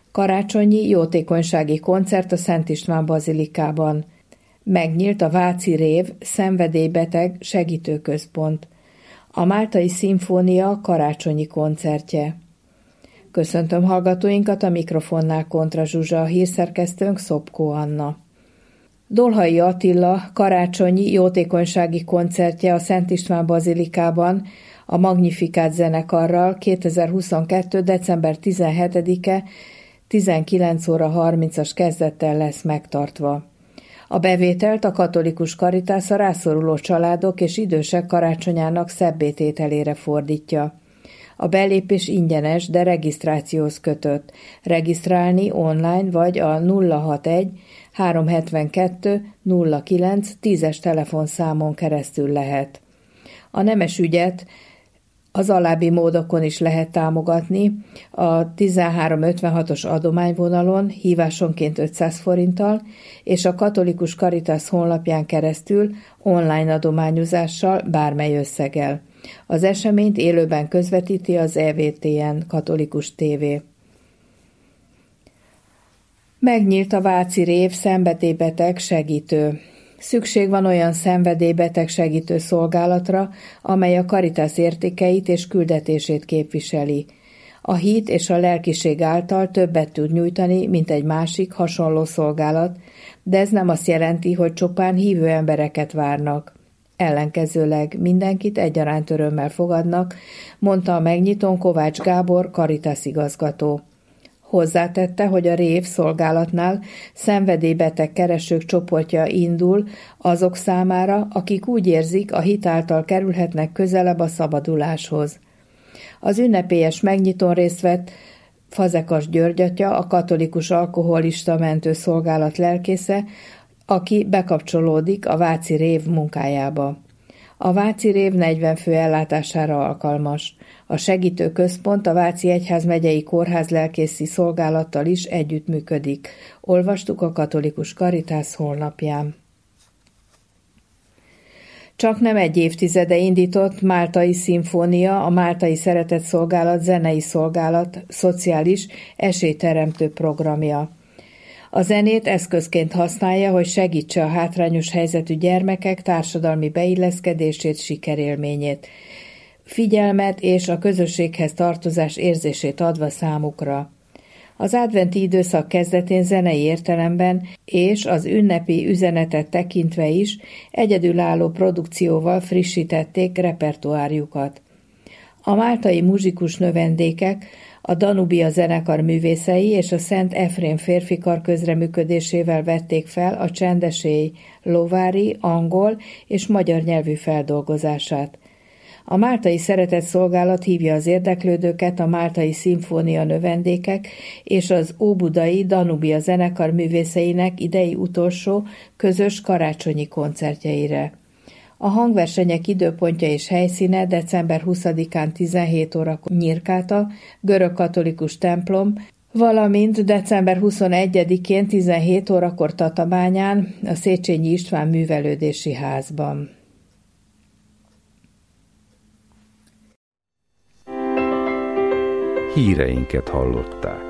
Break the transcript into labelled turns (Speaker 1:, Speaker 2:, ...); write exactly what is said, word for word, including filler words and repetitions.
Speaker 1: Karácsonyi jótékonysági koncert a Szent István bazilikában. Megnyílt a Váci Rév szenvedélybeteg segítőközpont. A Máltai Szimfónia karácsonyi koncertje. Köszöntöm hallgatóinkat, a mikrofonnál Kontra Zsuzsa, a hírszerkesztőnk Szopkó Anna. Dolhai Attila karácsonyi jótékonysági koncertje a Szent István bazilikában a Magnificat zenekarral kétezer-huszonkettő. december tizenhetedike tizenkilenc óra harmincas kezdettel lesz megtartva. A bevételt a Katolikus Caritas a rászoruló családok és idősek karácsonyának szebbétételére fordítja. A belépés ingyenes, de regisztrációhoz kötött. Regisztrálni online vagy a nulla hatvanegy háromszázhetvenkettő nulla kilenc tízes telefonszámon keresztül lehet. A nemes ügyet az alábbi módokon is lehet támogatni: a tizenhárom ötvenhatos adományvonalon hívásonként ötszáz forinttal, és a Katolikus Caritas honlapján keresztül online adományozással bármely összeggel. Az eseményt élőben közvetíti az é vé té en Katolikus té vé. Megnyílt a Váci Rév szenvedélybeteg segítő. Szükség van olyan szenvedélybeteg segítő szolgálatra, amely a Caritas értékeit és küldetését képviseli. A hit és a lelkiség által többet tud nyújtani, mint egy másik hasonló szolgálat, de ez nem azt jelenti, hogy csupán hívő embereket várnak. Ellenkezőleg mindenkit egyaránt örömmel fogadnak, mondta a megnyitón Kovács Gábor, Caritas igazgató. Hozzátette, hogy a Rév szolgálatnál szenvedélybeteg keresők csoportja indul azok számára, akik úgy érzik, a hit által kerülhetnek közelebb a szabaduláshoz. Az ünnepélyes megnyitón részt vett Fazekas György atya, a Katolikus Alkoholista Mentő Szolgálat lelkésze, aki bekapcsolódik a Váci Rév munkájába. A Váci Rév negyven fő ellátására alkalmas. A segítőközpont a Váci Egyházmegyei Kórház lelkészi szolgálattal is együttműködik. Olvastuk a Katolikus Caritas honlapján. Csak nem egy évtizede indított Máltai Szimfónia, a Máltai Szeretetszolgálat zenei szolgálat szociális esélyteremtő programja. A zenét eszközként használja, hogy segítse a hátrányos helyzetű gyermekek társadalmi beilleszkedését, sikerélményét, figyelmet és a közösséghez tartozás érzését adva számukra. Az adventi időszak kezdetén zenei értelemben és az ünnepi üzenetet tekintve is egyedülálló produkcióval frissítették repertoárjukat. A máltai muzsikus növendékek a Danubia zenekar művészei és a Szent Efrém férfikar közreműködésével vették fel a Csendesély lovári, angol és magyar nyelvű feldolgozását. A Máltai Szeretetszolgálat hívja az érdeklődőket a Máltai Szimfónia növendékek és az óbudai Danubia zenekar művészeinek idei utolsó közös karácsonyi koncertjeire. A hangversenyek időpontja és helyszíne december huszadikán tizenhét órakor Nyírkáta, görögkatolikus templom, valamint december huszonegyedikén tizenhét órakor Tatabányán, a Széchenyi István művelődési házban.
Speaker 2: Híreinket hallották.